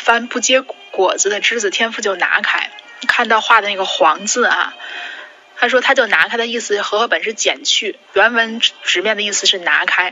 凡不结果子的枝子，天父就拿开。看到画的那个黄字啊，他说他就拿开的意思和合本是剪去，原文直面的意思是拿开。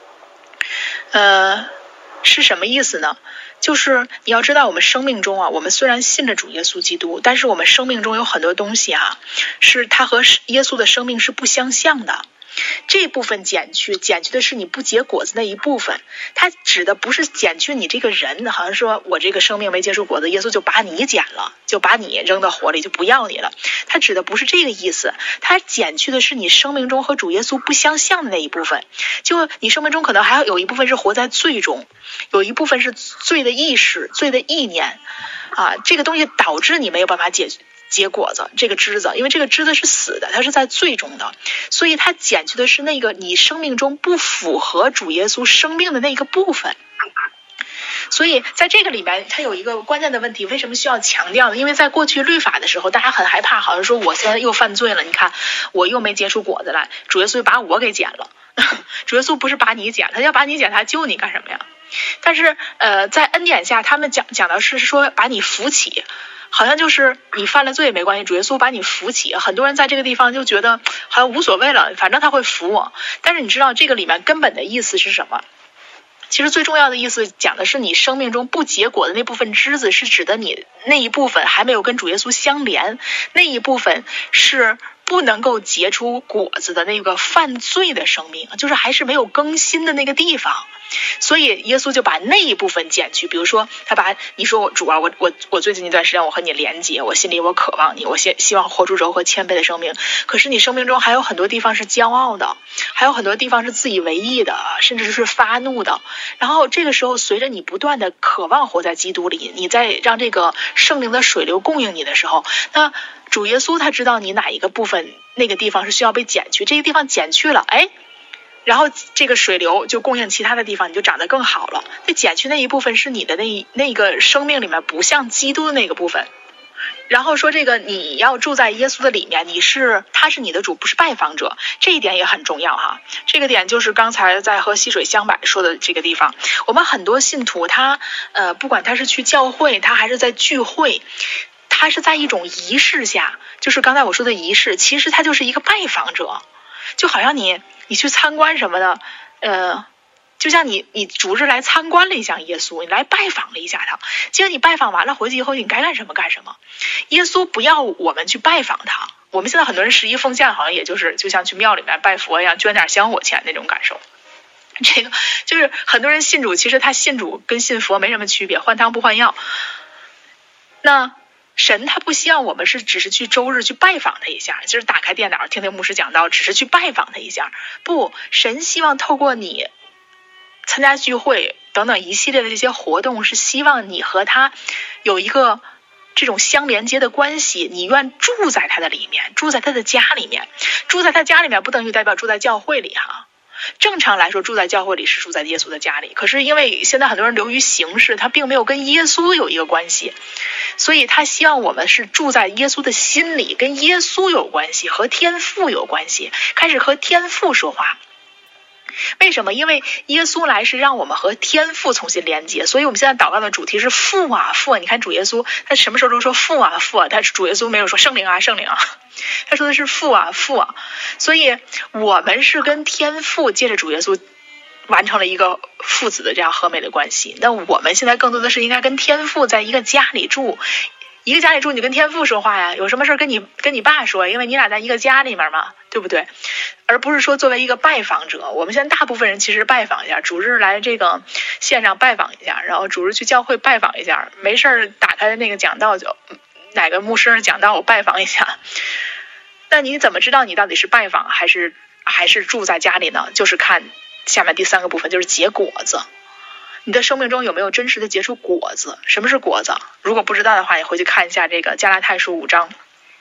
是什么意思呢？就是你要知道，我们生命中啊，我们虽然信着主耶稣基督，但是我们生命中有很多东西啊，是它和耶稣的生命是不相像的。这部分减去的是你不结果子那一部分，它指的不是减去你这个人，好像说我这个生命没结出果子，耶稣就把你减了，就把你扔到火里，就不要你了。它指的不是这个意思，它减去的是你生命中和主耶稣不相像的那一部分。就你生命中可能还有一部分是活在罪中，有一部分是罪的意识、罪的意念啊，这个东西导致你没有办法结果子，这个枝子，因为这个枝子是死的，它是在罪中的，所以它减去的是那个你生命中不符合主耶稣生命的那个部分。所以在这个里面，它有一个关键的问题，为什么需要强调呢？因为在过去律法的时候，大家很害怕，好像说我现在又犯罪了，你看我又没结出果子来，主耶稣把我给剪了。主耶稣不是把你剪，他要把你剪，他救你干什么呀？但是在恩典下，他们讲的是说把你扶起。好像就是你犯了罪也没关系，主耶稣把你扶起。很多人在这个地方就觉得好像无所谓了，反正他会扶我。但是你知道这个里面根本的意思是什么？其实最重要的意思讲的是你生命中不结果的那部分枝子，是指的你那一部分还没有跟主耶稣相连，那一部分是不能够结出果子的那个犯罪的生命，就是还是没有更新的那个地方。所以耶稣就把那一部分减去，比如说他把你说主啊，我最近一段时间我和你连结，我心里我渴望你，我希望活出柔和谦卑的生命。可是你生命中还有很多地方是骄傲的，还有很多地方是自以为意的，甚至是发怒的。然后这个时候随着你不断的渴望活在基督里，你在让这个圣灵的水流供应你的时候，那主耶稣他知道你哪一个部分那个地方是需要被减去，这个地方减去了，然后这个水流就供应其他的地方，你就长得更好了。这减去那一部分是你的那个生命里面不像基督的那个部分。然后说这个你要住在耶稣的里面，他是你的主，不是拜访者，这一点也很重要哈。这个点就是刚才在和溪水相摆说的这个地方。我们很多信徒他不管他是去教会，他还是在聚会，他是在一种仪式下，就是刚才我说的仪式，其实他就是一个拜访者。就好像你去参观什么的，就像你主日来参观了一下耶稣，你来拜访了一下他，结果你拜访完了回去以后，你该干什么干什么。耶稣不要我们去拜访他，我们现在很多人11奉献，好像也就是就像去庙里面拜佛一样，捐点香火钱那种感受。这个就是很多人信主，其实他信主跟信佛没什么区别，换汤不换药。那神他不希望我们只是去周日去拜访他一下，就是打开电脑听听牧师讲道，只是去拜访他一下。不，神希望透过你参加聚会等等一系列的这些活动，是希望你和他有一个这种相连接的关系，你愿住在他的里面，住在他的家里面。住在他家里面不等于代表住在教会里哈。正常来说住在教会里是住在耶稣的家里，可是因为现在很多人流于形式，他并没有跟耶稣有一个关系，所以他希望我们是住在耶稣的心里，跟耶稣有关系，和天父有关系，开始和天父说话。为什么？因为耶稣来是让我们和天父重新连接，所以我们现在祷告的主题是父啊父啊。你看主耶稣他什么时候都说父啊父啊，但是主耶稣没有说圣灵啊圣灵啊，他说的是父啊父啊。所以我们是跟天父借着主耶稣完成了一个父子的这样和美的关系。那我们现在更多的是应该跟天父在一个家里住，一个家里住，你跟天父说话呀，有什么事跟你爸说，因为你俩在一个家里面嘛，对不对？而不是说作为一个拜访者。我们现在大部分人其实拜访一下，主日来这个线上拜访一下，然后主日去教会拜访一下，没事打开那个讲道就哪个牧师讲道我拜访一下。那你怎么知道你到底是拜访还是住在家里呢？就是看下面第3个部分，就是结果子。你的生命中有没有真实的结出果子？什么是果子？如果不知道的话，你回去看一下这个加拉太书5章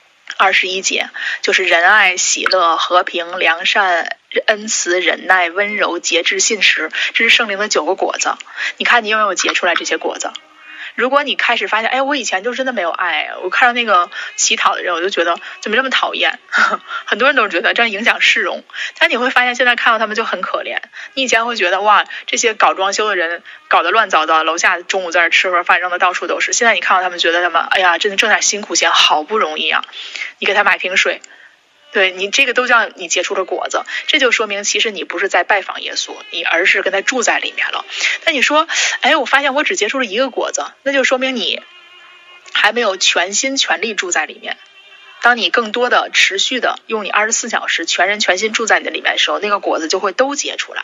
21节，就是仁爱、喜乐、和平、良善、恩慈、忍耐、温柔、节制、信实，这是圣灵的9个果子。你看你有没有结出来这些果子？ 如果你开始发现，哎，我以前就真的没有爱，我看到那个乞讨的人，我就觉得怎么这么讨厌，很多人都觉得这样影响市容，但你会发现现在看到他们就很可怜。你以前会觉得哇，这些搞装修的人搞得乱糟糟，楼下中午在这吃盒饭扔的到处都是，现在你看到他们觉得他们，哎呀，真的挣点辛苦钱好不容易啊，你给他买瓶水，对，你这个都叫你结出了果子，这就说明其实你不是在拜访耶稣，你而是跟他住在里面了。但你说，哎，我发现我只结出了一个果子，那就说明你还没有全心全力住在里面。当你更多的持续的用你24小时全人全心住在你的里面的时候，那个果子就会都结出来。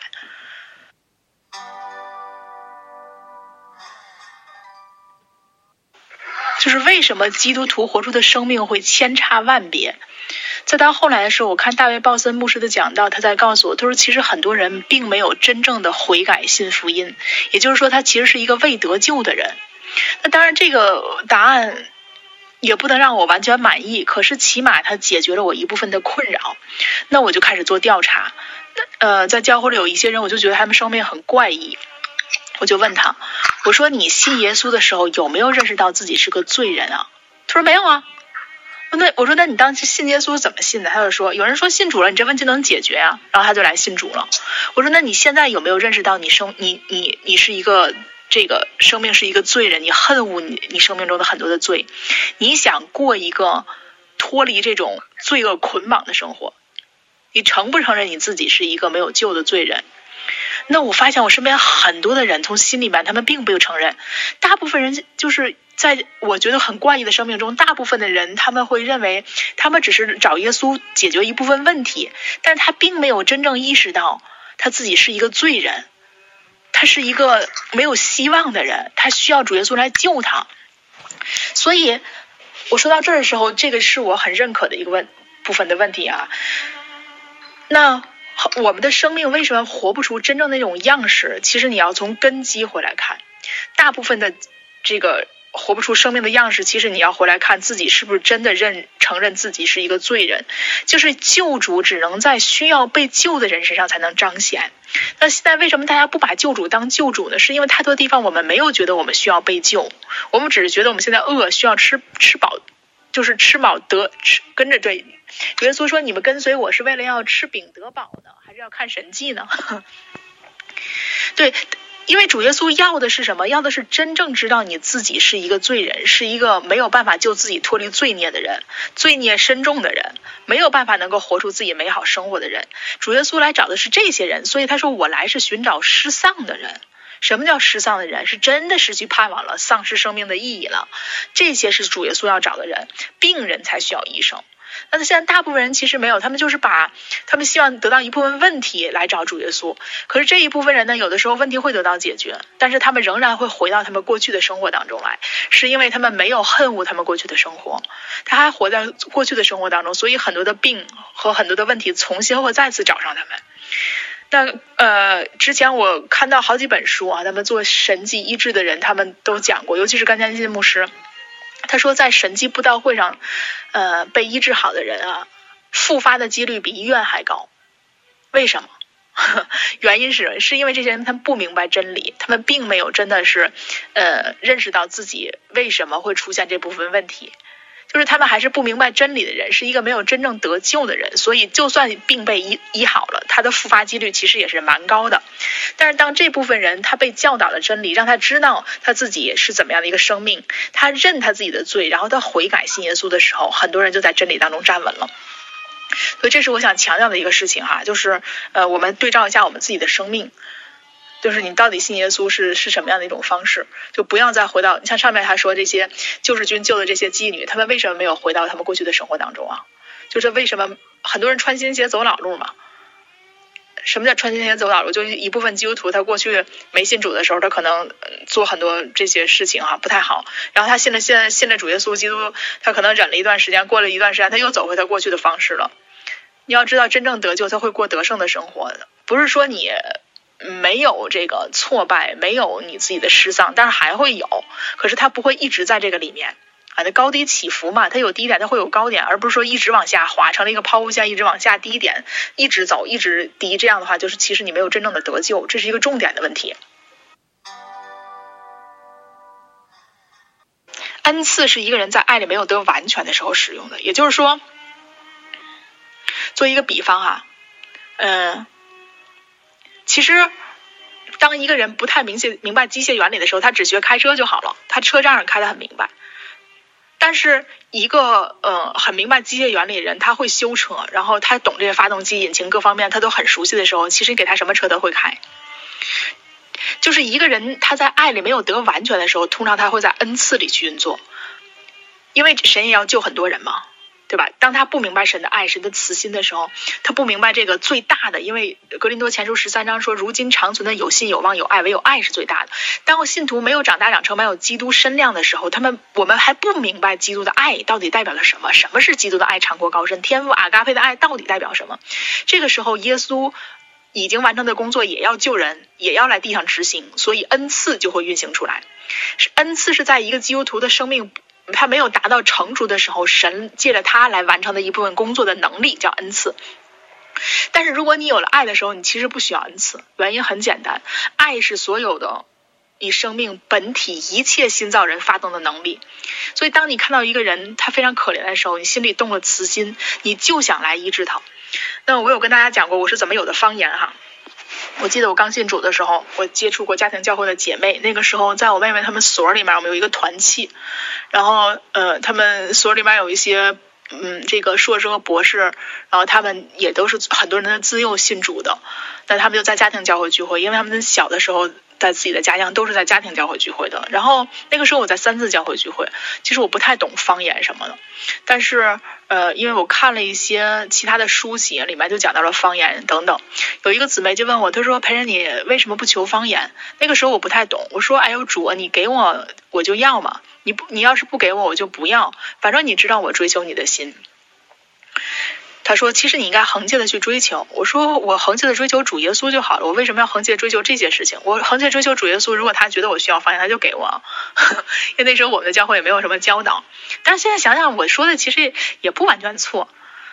就是为什么基督徒活出的生命会千差万别。再到后来的时候，我看大卫鲍森牧师的讲道，他在告诉我，他说其实很多人并没有真正的悔改信福音，也就是说他其实是一个未得救的人。那当然这个答案也不能让我完全满意，可是起码它解决了我一部分的困扰。那我就开始做调查，在教会里有一些人，我就觉得他们生命很怪异，我就问他，我说你信耶稣的时候有没有认识到自己是个罪人啊？他说没有啊。那我说那你当时信耶稣怎么信的？他就说有人说信主了，你这问题能解决啊，然后他就来信主了。我说那你现在有没有认识到你是一个这个生命是一个罪人，你恨恶你生命中的很多的罪，你想过一个脱离这种罪恶捆绑的生活，你承不承认你自己是一个没有救的罪人？那我发现我身边很多的人从心里面他们并不承认，大部分人就是在我觉得很怪异的生命中，大部分的人他们会认为他们只是找耶稣解决一部分问题，但是他并没有真正意识到他自己是一个罪人，他是一个没有希望的人，他需要主耶稣来救他。所以我说到这儿的时候，这个是我很认可的一个部分的问题啊。那我们的生命为什么活不出真正的那种样式？其实你要从根基回来看，大部分的这个活不出生命的样式，其实你要回来看自己是不是真的承认自己是一个罪人。就是救主只能在需要被救的人身上才能彰显。那现在为什么大家不把救主当救主呢？是因为太多地方我们没有觉得我们需要被救，我们只是觉得我们现在饿，需要吃饱，就是吃饱跟着对。耶稣说你们跟随我是为了要吃饼得饱呢，还是要看神迹呢？对，因为主耶稣要的是什么？要的是真正知道你自己是一个罪人，是一个没有办法救自己脱离罪孽的人，罪孽深重的人，没有办法能够活出自己美好生活的人。主耶稣来找的是这些人，所以他说我来是寻找失丧的人。什么叫失丧的人？是真的失去盼望了，丧失生命的意义了。这些是主耶稣要找的人。病人才需要医生。但是现在大部分人其实没有，他们就是把他们希望得到一部分问题来找主耶稣。可是这一部分人呢，有的时候问题会得到解决，但是他们仍然会回到他们过去的生活当中来，是因为他们没有恨恶他们过去的生活，他还活在过去的生活当中，所以很多的病和很多的问题重新会再次找上他们。那之前我看到好几本书啊，他们做神迹医治的人，他们都讲过，尤其是甘家金牧师，他说在神迹布道会上被医治好的人啊，复发的几率比医院还高。为什么？原因是因为这些人他们不明白真理，他们并没有真的是认识到自己为什么会出现这部分问题，就是他们还是不明白真理的人，是一个没有真正得救的人，所以就算病被医好了，他的复发几率其实也是蛮高的。但是当这部分人他被教导了真理，让他知道他自己是怎么样的一个生命，他认他自己的罪，然后他悔改信耶稣的时候，很多人就在真理当中站稳了。所以这是我想强调的一个事情哈，就是我们对照一下我们自己的生命，就是你到底信耶稣是什么样的一种方式，就不要再回到，你像上面他说这些救世军救的这些妓女，他们为什么没有回到他们过去的生活当中啊？就是为什么很多人穿新鞋走老路嘛？什么叫穿新鞋走老路？就一部分基督徒他过去没信主的时候，他可能做很多这些事情啊不太好，然后他现在信了主耶稣基督，他可能忍了一段时间，过了一段时间他又走回他过去的方式了。你要知道真正得救他会过得胜的生活的，不是说你没有这个挫败，没有你自己的失丧，但是还会有，可是他不会一直在这个里面啊，那高低起伏嘛，它有低点，它会有高点，而不是说一直往下滑，成了一个抛物线，一直往下低点，一直走，一直低，这样的话就是其实你没有真正的得救，这是一个重点的问题。 恩赐是一个人在爱里没有得完全的时候使用的。也就是说，做一个比方哈，其实当一个人不太明白机械原理的时候，他只学开车就好了，他车账上开得很明白。但是一个很明白机械原理的人，他会修车，然后他懂这些发动机、引擎各方面他都很熟悉的时候，其实给他什么车都会开。就是一个人他在爱里没有得完全的时候，通常他会在恩赐里去运作，因为神也要救很多人嘛，对吧？当他不明白神的爱、神的慈心的时候，他不明白这个最大的，因为格林多前书13章说，如今长存的有信有望有爱，唯有爱是最大的。当信徒没有长大长成，没有基督身量的时候，我们还不明白基督的爱到底代表了什么，什么是基督的爱长阔高深，天父阿嘎佩的爱到底代表什么。这个时候耶稣已经完成的工作也要救人，也要来地上执行，所以恩赐就会运行出来。恩赐是在一个基督徒的生命他没有达到成熟的时候，神借着他来完成的一部分工作的能力叫恩赐。但是如果你有了爱的时候，你其实不需要恩赐，原因很简单，爱是所有的你生命本体一切新造人发动的能力。所以当你看到一个人他非常可怜的时候，你心里动了慈心，你就想来医治他。那我有跟大家讲过我是怎么有的方言哈。我记得我刚信主的时候，我接触过家庭教会的姐妹，那个时候在我妹妹她们所里面，我们有一个团契，然后他们所里面有一些这个硕士和博士，然后他们也都是很多人的自幼信主的，那他们就在家庭教会聚会，因为他们小的时候在自己的家乡都是在家庭教会聚会的。然后那个时候我在三字教会聚会，其实我不太懂方言什么的，但是因为我看了一些其他的书籍，里面就讲到了方言等等。有一个姊妹就问我，她说培仁你为什么不求方言？那个时候我不太懂，我说哎呦主啊，你给我我就要嘛，你要是不给我我就不要，反正你知道我追求你的心。他说其实你应该恒切的去追求。我说我恒切的追求主耶稣就好了，我为什么要恒切追求这些事情？我恒切追求主耶稣，如果他觉得我需要方言他就给我因为那时候我们的教会也没有什么教导。但是现在想想我说的其实也不完全错。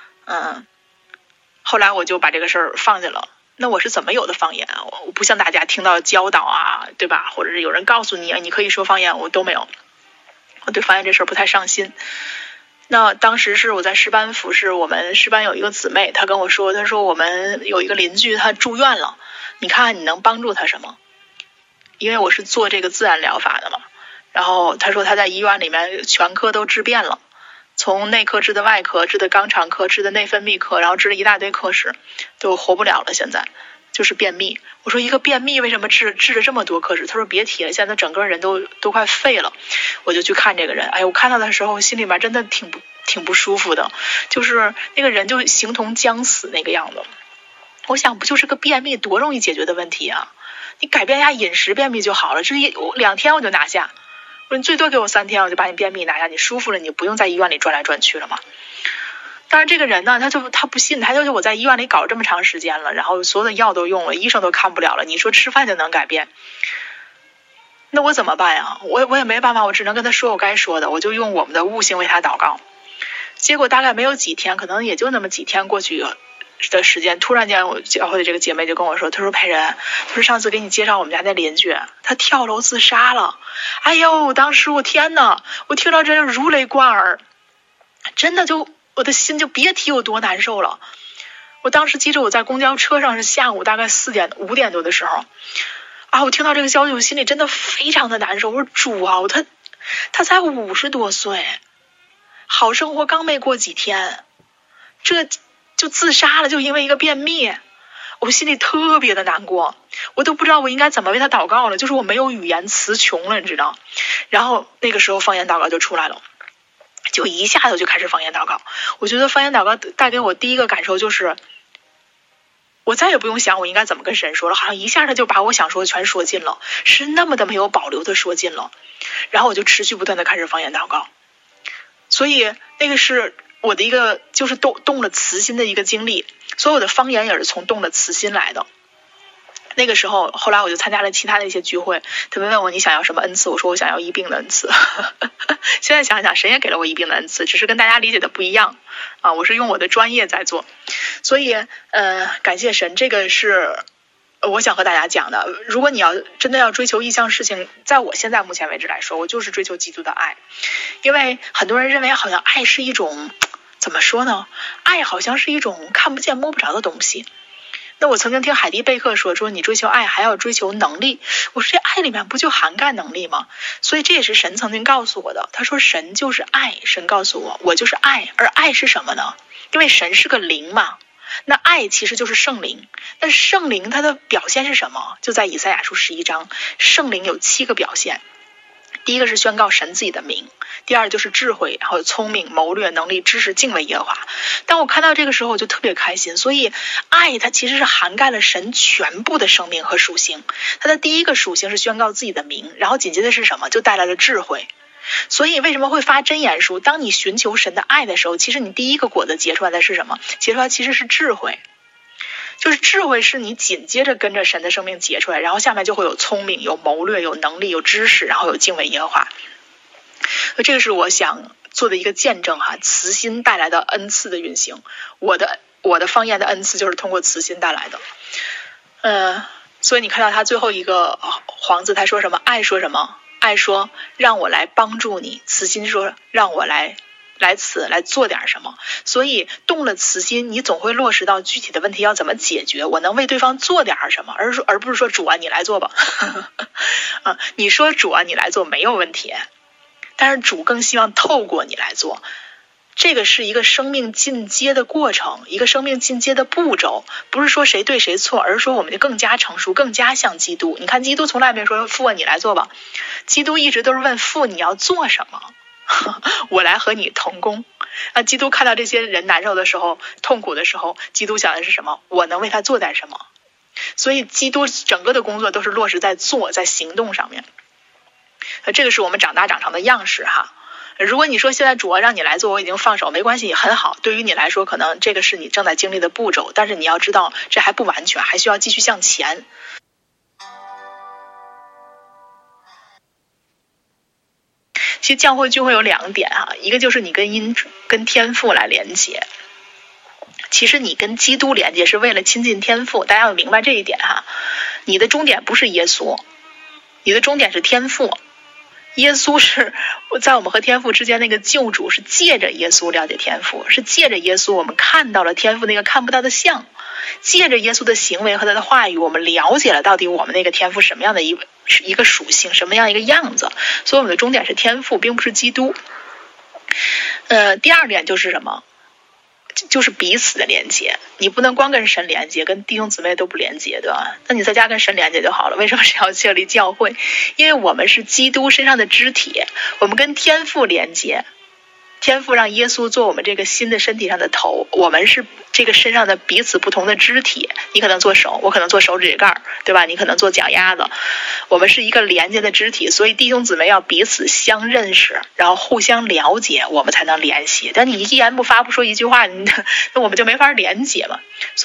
后来我就把这个事儿放下了。那我是怎么有的方言？我不像大家听到教导啊，对吧？或者是有人告诉你你可以说方言，我都没有。我对方言这事儿不太上心。那当时是我在师班服侍，我们师班有一个姊妹，她跟我说，她说我们有一个邻居他住院了，你看看你能帮助他什么？因为我是做这个自然疗法的嘛。然后她说她在医院里面全科都治遍了，从内科治的外科，治的肛肠科，治的内分泌科，然后治了一大堆科室，都活不了了，现在就是便秘。我说一个便秘为什么治了这么多科室？他说别提了，现在整个人都快废了。我就去看这个人，哎，我看到的时候心里面真的挺不舒服的，就是那个人就形同将死那个样子。我想不就是个便秘多容易解决的问题啊，你改变一下饮食便秘就好了，这2天我就拿下。我说你最多给我3天我就把你便秘拿下，你舒服了你不用在医院里转来转去了嘛。但是这个人呢，他不信，他就是我在医院里搞这么长时间了，然后所有的药都用了，医生都看不了了，你说吃饭就能改变？那我怎么办呀？我也没办法，我只能跟他说我该说的，我就用我们的悟性为他祷告。结果大概没有几天，可能也就那么几天过去的时间，突然间我教会的这个姐妹就跟我说，她说培仁，她说上次给你介绍我们家那邻居，他跳楼自杀了。哎呦，当时我天哪，我听到真的如雷贯耳，真的就我的心就别提有多难受了。我当时记着我在公交车上是下午大概5点多的时候啊，我听到这个消息我心里真的非常的难受。我说主啊，他才50多岁，好生活刚没过几天，这就自杀了，就因为一个便秘。我心里特别的难过，我都不知道我应该怎么为他祷告了，就是我没有语言词穷了，你知道。然后那个时候方言祷告就出来了，就一下子就开始方言祷告。我觉得方言祷告带给我第一个感受就是我再也不用想我应该怎么跟神说了，好像一下他就把我想说的全说尽了，是那么的没有保留的说尽了。然后我就持续不断的开始方言祷告。所以那个是我的一个就是动了慈心的一个经历，所有的方言也是从动了慈心来的。那个时候后来我就参加了其他的一些聚会，他们问我你想要什么恩赐，我说我想要医病的恩赐现在想想神也给了我医病的恩赐，只是跟大家理解的不一样啊，我是用我的专业在做。所以感谢神，这个是我想和大家讲的，如果你要真的要追求一项事情，在我现在目前为止来说，我就是追求基督的爱。因为很多人认为好像爱是一种，怎么说呢？爱好像是一种看不见摸不着的东西。那我曾经听海蒂贝克说你追求爱还要追求能力，我说这爱里面不就涵盖能力吗？所以这也是神曾经告诉我的，他说神就是爱，神告诉我就是爱。而爱是什么呢？因为神是个灵嘛，那爱其实就是圣灵。那圣灵它的表现是什么？就在以赛亚书11章，圣灵有7个表现。第一个是宣告神自己的名，第二就是智慧，然后聪明、谋略、能力、知识、敬畏耶和华。当我看到这个时候，我就特别开心。所以爱它其实是涵盖了神全部的生命和属性。它的第一个属性是宣告自己的名，然后紧接着是什么？就带来了智慧。所以为什么会发箴言书？当你寻求神的爱的时候，其实你第一个果子结出来的是什么？结出来其实是智慧。就是智慧是你紧接着跟着神的生命结出来，然后下面就会有聪明、有谋略、有能力、有知识，然后有敬畏耶和华。这个是我想做的一个见证哈，慈心带来的恩赐的运行。我的方言的恩赐就是通过慈心带来的。所以你看到他最后一个皇子他说什么？爱说什么？爱说让我来帮助你，慈心说让我来做点什么。所以动了慈心，你总会落实到具体的问题要怎么解决，我能为对方做点什么，而不是说主啊你来做吧你说主啊你来做没有问题，但是主更希望透过你来做。这个是一个生命进阶的过程，一个生命进阶的步骤，不是说谁对谁错，而是说我们就更加成熟，更加像基督。你看基督从来没说父啊你来做吧，基督一直都是问父你要做什么我来和你同工。基督看到这些人难受的时候，痛苦的时候，基督想的是什么？我能为他做点什么。所以基督整个的工作都是落实在做，在行动上面。这个是我们长大长成的样式哈。如果你说现在主要让你来做，我已经放手，没关系，很好。对于你来说，可能这个是你正在经历的步骤，但是你要知道，这还不完全，还需要继续向前。其实教会聚会有2点哈，一个就是你跟天父来连接。其实你跟基督连接是为了亲近天父，大家要明白这一点哈。你的终点不是耶稣，你的终点是天父。耶稣是在我们和天父之间那个救主，是借着耶稣了解天父，是借着耶稣我们看到了天父那个看不到的像，借着耶稣的行为和他的话语，我们了解了到底我们那个天父什么样的一个属性，什么样一个样子。所以我们的终点是天父，并不是基督。第2点就是什么？就是彼此的连接。你不能光跟神连接，跟弟兄姊妹都不连接，对吧？那你在家跟神连接就好了。为什么是要建立教会？因为我们是基督身上的肢体，我们跟天父连接，天父让耶稣做我们这个新的身体上的头，我们是这个身上的彼此不同的肢体。你可能做手，我可能做手指盖，对吧？你可能做脚丫子，我们是一个连接的肢体。所以弟兄姊妹要彼此相认识，然后互相了解，我们才能联系。但你一言不发，不说一句话，那我们就没法连接了。